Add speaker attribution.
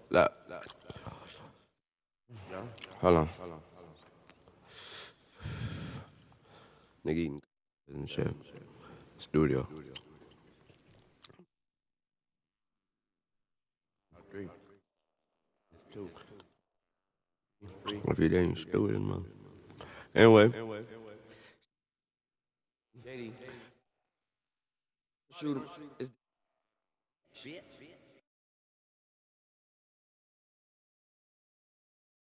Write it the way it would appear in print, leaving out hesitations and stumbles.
Speaker 1: Look. Hold on. Nigga eating and shit. Studio. Three. Two. If you didn't stupid, man. Anyway. JD. Shoot him. It's bitch.